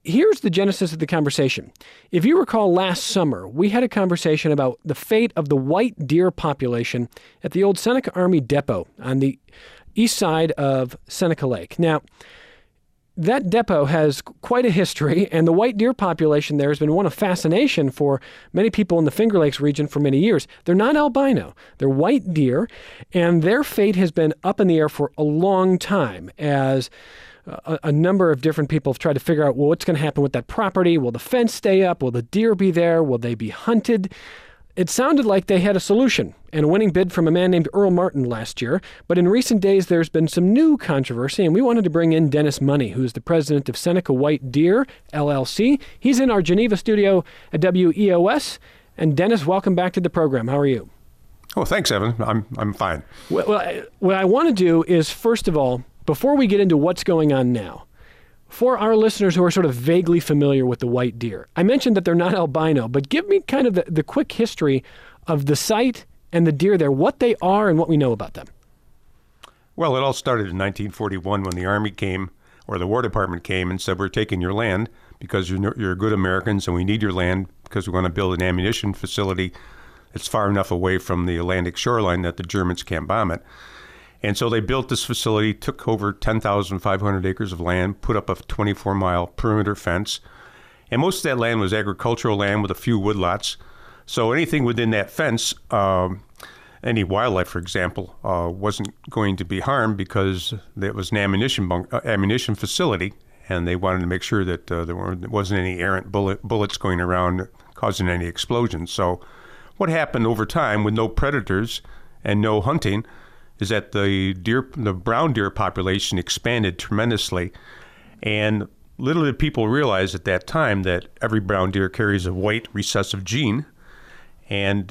here's the genesis of the conversation. If you recall last summer, we had a conversation about the fate of the white deer population at the old Seneca Army Depot on the east side of Seneca Lake. Now, that depot has quite a history, and the white deer population there has been one of fascination for many people in the Finger Lakes region for many years. They're not albino. They're white deer, and their fate has been up in the air for a long time as a number of different people have tried to figure out, well, what's going to happen with that property? Will the fence stay up? Will the deer be there? Will they be hunted? It sounded like they had a solution and a winning bid from a man named Earl Martin last year. But in recent days, there's been some new controversy, and we wanted to bring in Dennis Money, who's the president of Seneca White Deer, LLC. He's in our Geneva studio at WEOS. And Dennis, welcome back to the program. How are you? Oh, thanks, Evan. I'm fine. Well, what I want to do is, first of all, before we get into what's going on now, for our listeners who are sort of vaguely familiar with the white deer, I mentioned that they're not albino, but give me kind of the quick history of the site and the deer there, what they are and what we know about them. Well, it all started in 1941 when the Army came, or the War Department came and said, we're taking your land because you're good Americans and we need your land because we want to build an ammunition facility that's far enough away from the Atlantic shoreline that the Germans can't bomb it. And so they built this facility, took over 10,500 acres of land, put up a 24-mile perimeter fence. And most of that land was agricultural land with a few woodlots. So anything within that fence, any wildlife, for example, wasn't going to be harmed because it was an ammunition facility. And they wanted to make sure that there wasn't any errant bullets going around causing any explosions. So what happened over time with no predators and no hunting is that the brown deer population expanded tremendously. And little did people realize at that time that every brown deer carries a white recessive gene. And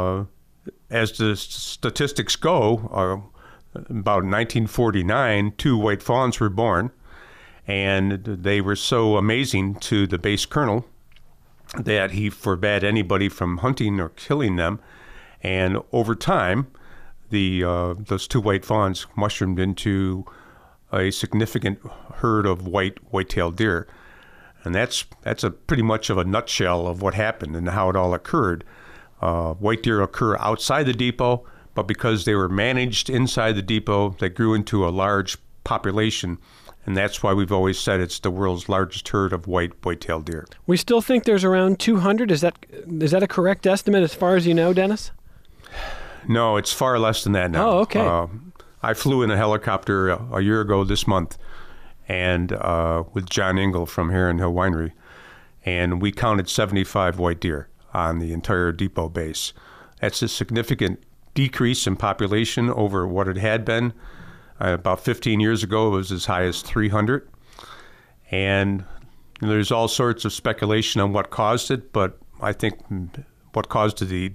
as the statistics go, about 1949, 2 white fawns were born. And they were so amazing to the base colonel that he forbade anybody from hunting or killing them. And over time, those 2 white fawns mushroomed into a significant herd of white-tailed deer. And that's a pretty much of a nutshell of what happened and how it all occurred. White deer occur outside the depot, but because they were managed inside the depot, they grew into a large population. And that's why we've always said it's the world's largest herd of white-tailed deer. We still think there's around 200. Is that a correct estimate as far as you know, Dennis? No, it's far less than that now. Oh, okay. I flew in a helicopter a year ago this month, and with John Engel from Heron Hill Winery, and we counted 75 white deer on the entire depot base. That's a significant decrease in population over what it had been. About 15 years ago, it was as high as 300. And there's all sorts of speculation on what caused it, but I think what caused the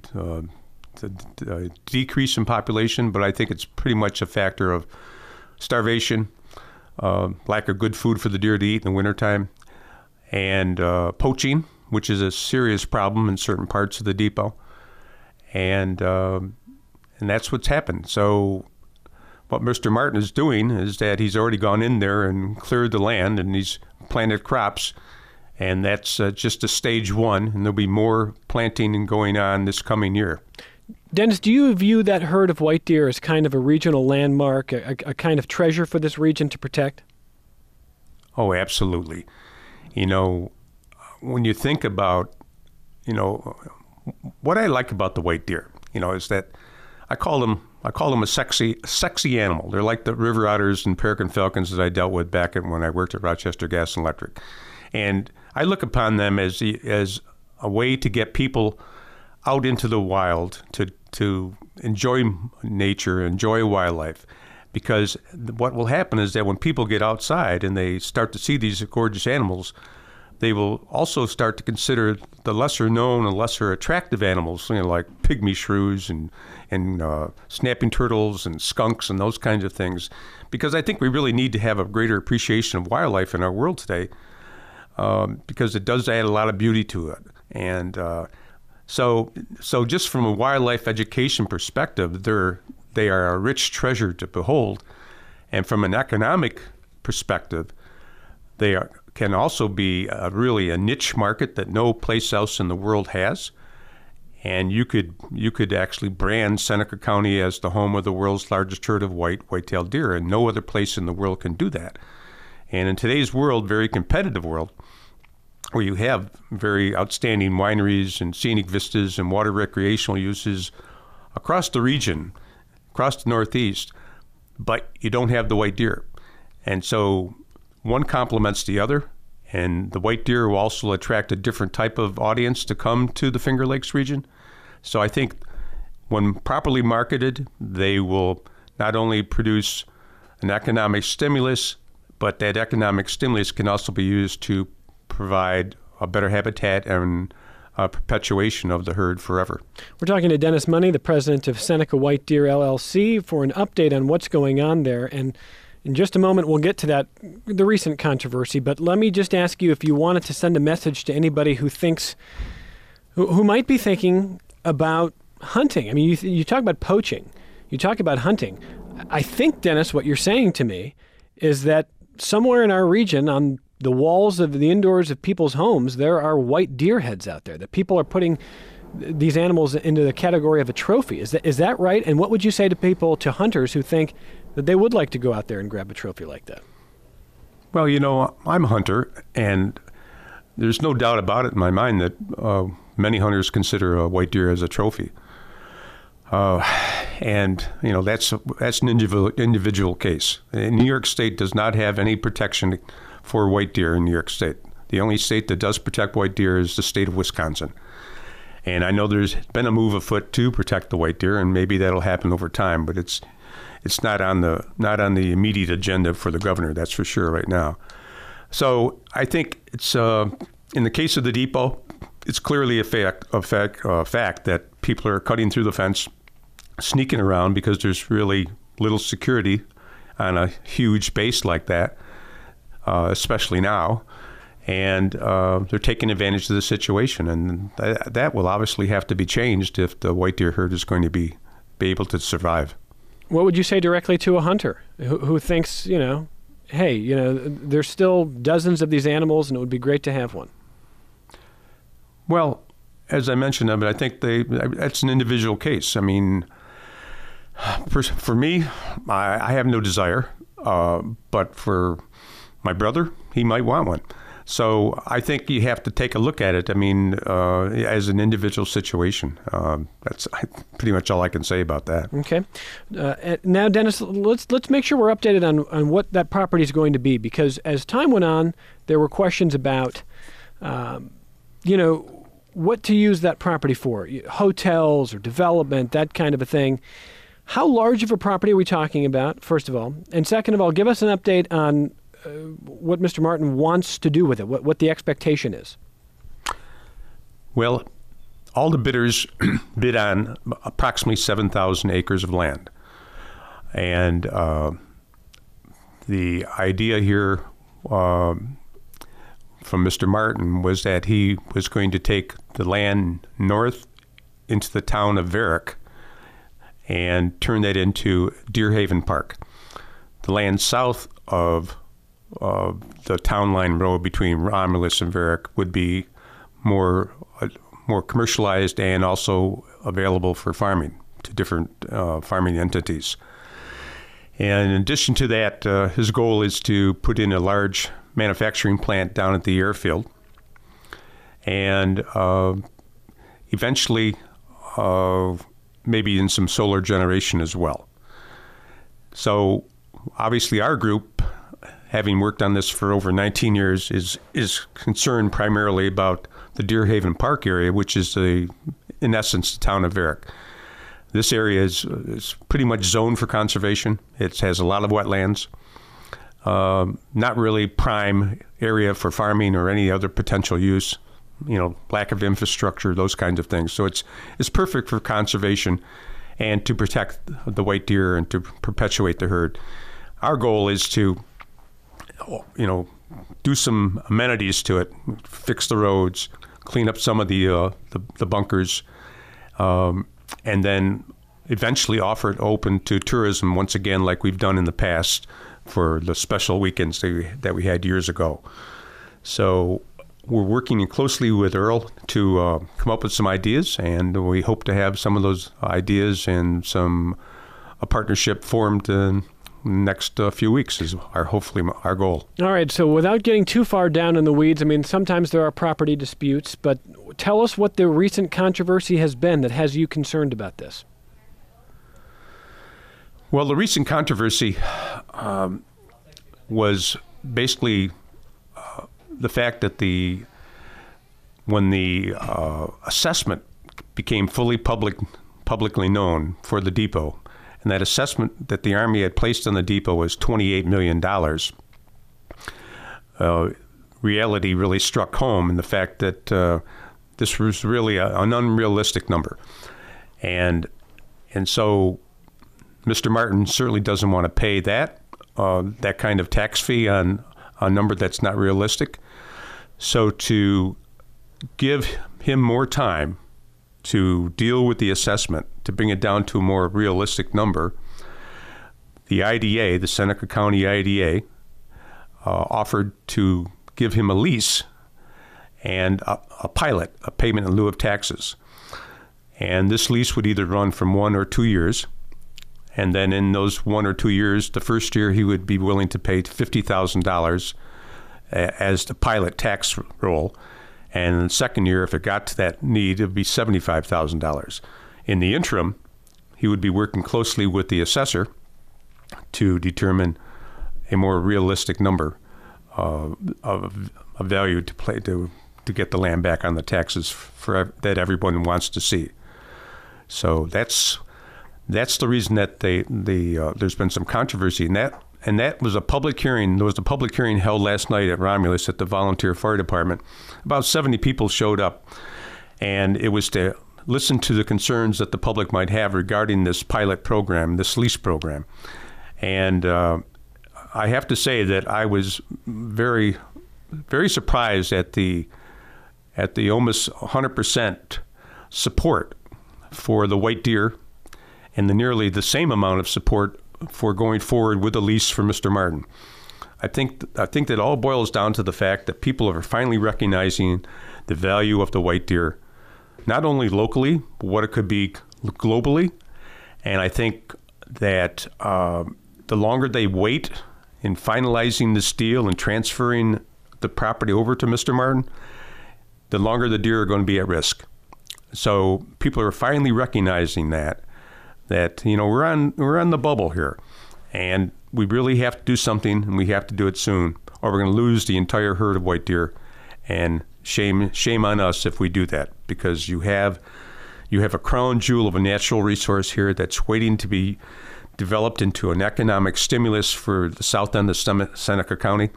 decrease in population, but I think it's pretty much a factor of starvation, lack of good food for the deer to eat in the wintertime, and poaching, which is a serious problem in certain parts of the depot. And that's what's happened. So what Mr. Martin is doing is that he's already gone in there and cleared the land, and he's planted crops. And that's just a stage one, and there'll be more planting going on this coming year. Dennis, do you view that herd of white deer as kind of a regional landmark, a kind of treasure for this region to protect? Oh, absolutely. You know, when you think about, what I like about the white deer, is that I call them a sexy animal. They're like the river otters and peregrine falcons that I dealt with back when I worked at Rochester Gas and Electric. And I look upon them as a way to get people out into the wild to enjoy nature, enjoy wildlife. Because what will happen is that when people get outside and they start to see these gorgeous animals, they will also start to consider the lesser known and lesser attractive animals, like pygmy shrews and snapping turtles and skunks and those kinds of things. Because I think we really need to have a greater appreciation of wildlife in our world today, because it does add a lot of beauty to it. And so just from a wildlife education perspective, they are a rich treasure to behold. And from an economic perspective, they can also be really a niche market that no place else in the world has. And you could actually brand Seneca County as the home of the world's largest herd of white-tailed deer, and no other place in the world can do that. And in today's world, very competitive world, where you have very outstanding wineries and scenic vistas and water recreational uses across the region, across the Northeast, but you don't have the white deer. And so one complements the other. And the white deer will also attract a different type of audience to come to the Finger Lakes region. So I think when properly marketed, they will not only produce an economic stimulus, but that economic stimulus can also be used to provide a better habitat and perpetuation of the herd forever. We're talking to Dennis Money, the president of Seneca White Deer LLC, for an update on what's going on there. And in just a moment, we'll get to that, the recent controversy. But let me just ask you if you wanted to send a message to anybody who thinks, who might be thinking about hunting. I mean, you talk about poaching, you talk about hunting. I think, Dennis, what you're saying to me is that somewhere in our region, on the walls of the indoors of people's homes, there are white deer heads out there, that people are putting these animals into the category of a trophy. Is that right? And what would you say to people, to hunters who think that they would like to go out there and grab a trophy like that? Well, I'm a hunter, and there's no doubt about it in my mind that many hunters consider a white deer as a trophy. And that's an individual case. New York State does not have any protection for white deer in New York State. The only state that does protect white deer is the state of Wisconsin. And I know there's been a move afoot to protect the white deer, and maybe that'll happen over time, but it's not on the immediate agenda for the governor, that's for sure right now. So I think it's in the case of the depot, it's clearly a fact that people are cutting through the fence, sneaking around because there's really little security on a huge base like that, especially now. And they're taking advantage of the situation, and that will obviously have to be changed if the white deer herd is going to be able to survive. What would you say directly to a hunter who thinks, hey, there's still dozens of these animals and it would be great to have one? Well, as I mentioned, I think that's an individual case. I mean, for me, I have no desire, but for my brother, he might want one. So I think you have to take a look at it. I mean, as an individual situation. That's pretty much all I can say about that. Okay. Now, Dennis, let's make sure we're updated on what that property is going to be, because as time went on, there were questions about, what to use that property for, hotels or development, that kind of a thing. How large of a property are we talking about, first of all? And second of all, give us an update on what Mr. Martin wants to do with it, what the expectation is. Well, all the bidders bid on approximately 7,000 acres of land. And the idea here from Mr. Martin was that he was going to take the land north into the town of Varick and turn that into Deer Haven Park. The land south of the town line road between Romulus and Varick would be more commercialized and also available for farming to different farming entities. And in addition to that, his goal is to put in a large manufacturing plant down at the airfield, and eventually maybe in some solar generation as well. So obviously our group, having worked on this for over 19 years, is concerned primarily about the Deer Haven Park area, which is, in essence, the town of Varick. This area is pretty much zoned for conservation. It has a lot of wetlands, not really prime area for farming or any other potential use, lack of infrastructure, those kinds of things. So it's perfect for conservation and to protect the white deer and to perpetuate the herd. Our goal is to do some amenities to it, fix the roads, clean up some of the bunkers, and then eventually offer it open to tourism once again, like we've done in the past for the special weekends that we had years ago. So we're working closely with Earl to come up with some ideas, and we hope to have some of those ideas and a partnership formed in the next few weeks is hopefully our goal. All right, so without getting too far down in the weeds, I mean, sometimes there are property disputes, but tell us what the recent controversy has been that has you concerned about this. Well, the recent controversy was basically the fact that when the assessment became fully publicly known for the depot, and that assessment that the Army had placed on the depot was $28 million, reality really struck home in the fact that this was really an unrealistic number. And so Mr. Martin certainly doesn't want to pay that kind of tax fee on a number that's not realistic. So to give him more time to deal with the assessment, to bring it down to a more realistic number, the IDA, the Seneca County IDA, offered to give him a lease and a pilot, a payment in lieu of taxes. And this lease would either run from 1 or 2 years. And then in those 1 or 2 years, the first year he would be willing to pay $50,000 as the pilot tax roll. And in the second year, if it got to that need, it would be $75,000. In the interim, he would be working closely with the assessor to determine a more realistic number of value to get the land back on the taxes that everyone wants to see. So that's the reason that there's been some controversy in that. And that was a public hearing. There was a public hearing held last night at Romulus at the Volunteer Fire Department. About 70 people showed up, and it was to listen to the concerns that the public might have regarding this pilot program, this lease program. And I have to say that I was very, very surprised at the almost 100% support for the white deer and nearly the same amount of support for going forward with a lease for Mr. Martin. I think that all boils down to the fact that people are finally recognizing the value of the white deer, not only locally, but what it could be globally. And I think that the longer they wait in finalizing this deal and transferring the property over to Mr. Martin, the longer the deer are going to be at risk. So people are finally recognizing that we're on the bubble here, and we really have to do something, and we have to do it soon, or we're going to lose the entire herd of white deer. And shame on us if we do that, because you have a crown jewel of a natural resource here that's waiting to be developed into an economic stimulus for the south end of Seneca County,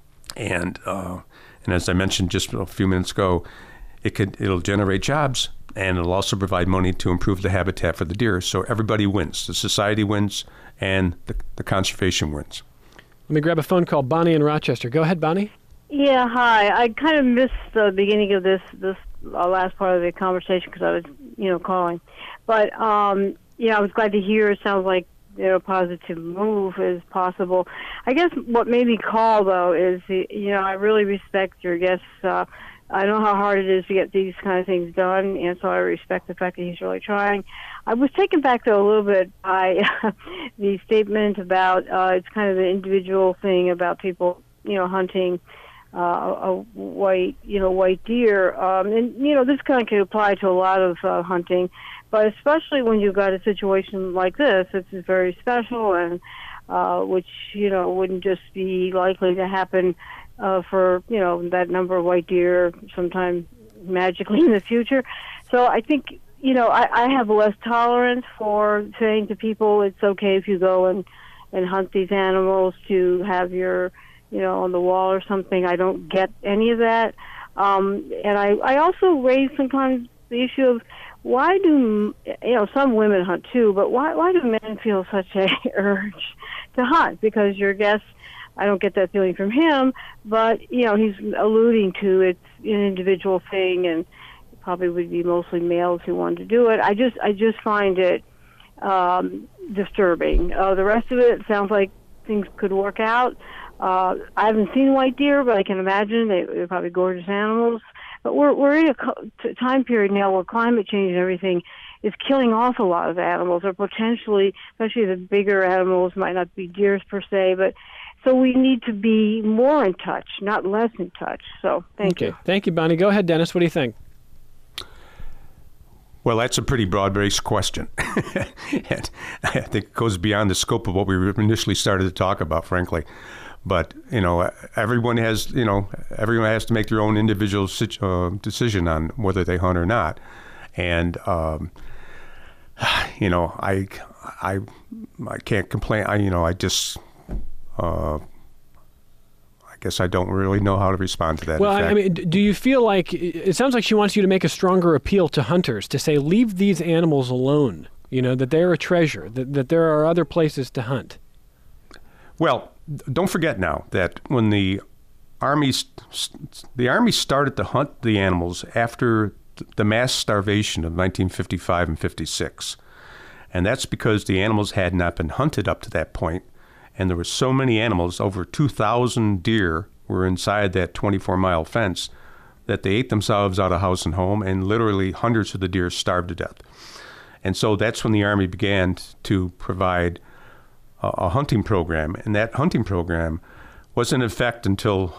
and as I mentioned just a few minutes ago, it'll generate jobs. And it'll also provide money to improve the habitat for the deer. So everybody wins. The society wins, and the conservation wins. Let me grab a phone call. Bonnie in Rochester. Go ahead, Bonnie. Yeah, hi. I kind of missed the beginning of this last part of the conversation because I was, calling. But, I was glad to hear it sounds like, a positive move is possible. I guess what made me call, though, is, I really respect your guests. I know how hard it is to get these kind of things done, and so I respect the fact that he's really trying. I was taken back, though, a little bit by the statement about it's kind of an individual thing about people, hunting a white deer. And, this kind of could apply to a lot of hunting, but especially when you've got a situation like this is very special and which, wouldn't just be likely to happen for, that number of white deer sometime magically in the future. So I think, I have less tolerance for saying to people it's okay if you go and hunt these animals to have your, on the wall or something. I don't get any of that. And I also raise sometimes the issue of why do, some women hunt too, but why do men feel such a urge to hunt? Because your guest, I don't get that feeling from him, but, he's alluding to it's an individual thing, and it probably would be mostly males who want to do it. I just find it disturbing. The rest of it sounds like things could work out. I haven't seen white deer, but I can imagine they're probably gorgeous animals. But we're in a time period now where climate change and everything is killing off a lot of animals, or potentially, especially the bigger animals, might not be deers per se, but so we need to be more in touch, not less in touch. So thank you. Thank you, Bonnie. Go ahead, Dennis. What do you think? Well, that's a pretty broad-based question. And I think it goes beyond the scope of what we initially started to talk about, frankly. But, everyone has to make their own individual decision on whether they hunt or not. And, I can't complain. I guess I don't really know how to respond to that. Well, I mean, do you feel like, it sounds like she wants you to make a stronger appeal to hunters, to say, leave these animals alone, that they're a treasure, that there are other places to hunt. Well, don't forget now that when the Army started to hunt the animals after the mass starvation of 1955 and 56. And that's because the animals had not been hunted up to that point. And there were so many animals, over 2,000 deer were inside that 24-mile fence, that they ate themselves out of house and home, and literally hundreds of the deer starved to death. And so that's when the Army began to provide a hunting program. And that hunting program was in effect until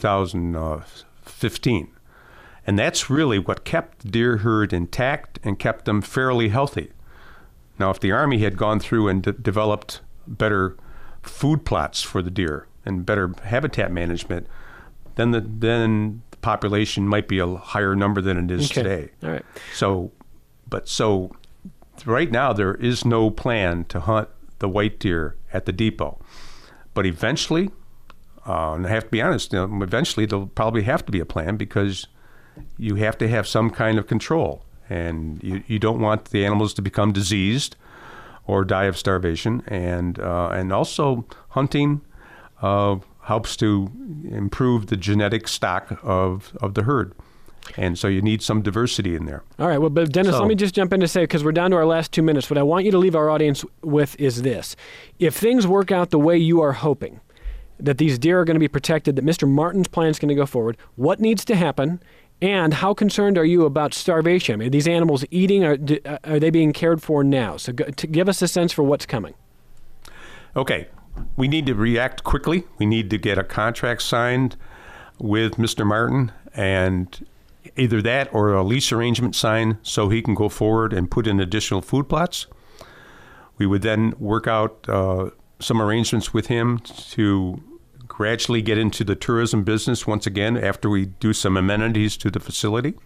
2015. And that's really what kept the deer herd intact and kept them fairly healthy. Now, if the Army had gone through and developed better food plots for the deer and better habitat management, then the population might be a higher number than it is today. All right. So right now there is no plan to hunt the white deer at the depot. But eventually, and I have to be honest, eventually there'll probably have to be a plan, because you have to have some kind of control. And you don't want the animals to become diseased or die of starvation. And also hunting helps to improve the genetic stock of the herd. And so you need some diversity in there. All right. Well, but Dennis, let me just jump in to say, because we're down to our last 2 minutes, what I want you to leave our audience with is this. If things work out the way you are hoping, that these deer are going to be protected, that Mr. Martin's plan is going to go forward, what needs to happen? And how concerned are you about starvation? I mean, are these animals eating? Are they being cared for now? So to give us a sense for what's coming. Okay. We need to react quickly. We need to get a contract signed with Mr. Martin, and either that or a lease arrangement signed so he can go forward and put in additional food plots. We would then work out some arrangements with him to gradually get into the tourism business once again after we do some amenities to the facility.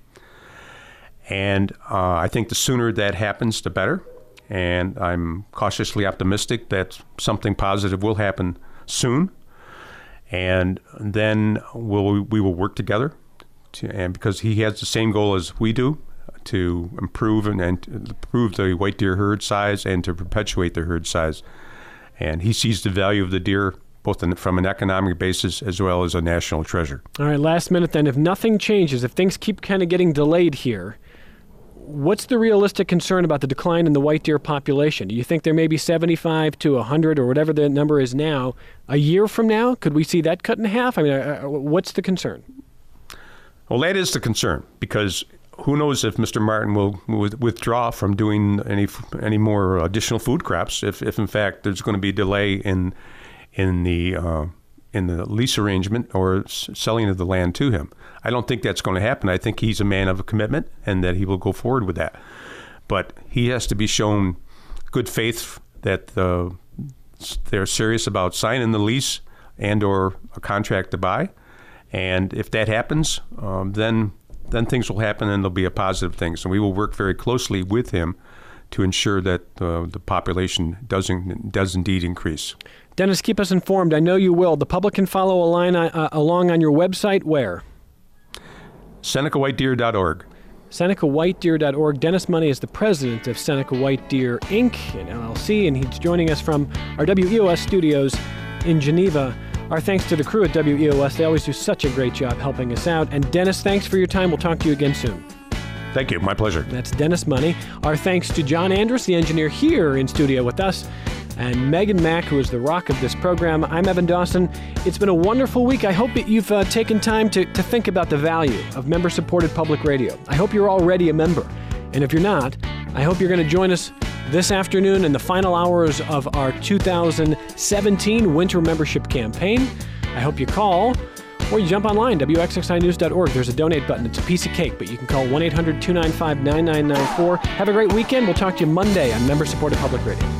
And I think the sooner that happens, the better. And I'm cautiously optimistic that something positive will happen soon. And then we will work together. And because he has the same goal as we do, to improve and improve the white deer herd size and to perpetuate the herd size. And he sees the value of the deer both from an economic basis as well as a national treasure. All right, last minute then. If nothing changes, if things keep kind of getting delayed here, what's the realistic concern about the decline in the white deer population? Do you think there may be 75 to 100 or whatever the number is now a year from now? Could we see that cut in half? I mean, what's the concern? Well, that is the concern, because who knows if Mr. Martin will withdraw from doing any more additional food crops if in fact there's going to be a delay in the lease arrangement or selling of the land to him. I don't think that's going to happen. I think he's a man of a commitment and that he will go forward with that. But he has to be shown good faith that they're serious about signing the lease and or a contract to buy. And if that happens, then things will happen and there'll be a positive thing. So we will work very closely with him to ensure that the population does indeed increase. Dennis, keep us informed. I know you will. The public can follow along on your website. Where? SenecaWhiteDeer.org. SenecaWhiteDeer.org. Dennis Money is the president of Seneca White Deer, Inc., an LLC, and he's joining us from our WEOS studios in Geneva. Our thanks to the crew at WEOS. They always do such a great job helping us out. And Dennis, thanks for your time. We'll talk to you again soon. Thank you. My pleasure. That's Dennis Money. Our thanks to John Andrus, the engineer here in studio with us. and Megan Mack, who is the rock of this program. I'm Evan Dawson. It's been a wonderful week. I hope that you've taken time to think about the value of member-supported public radio. I hope you're already a member. And if you're not, I hope you're going to join us this afternoon in the final hours of our 2017 winter membership campaign. I hope you call or you jump online, wxxinews.org. There's a donate button. It's a piece of cake, but you can call 1-800-295-9994. Have a great weekend. We'll talk to you Monday on member-supported public radio.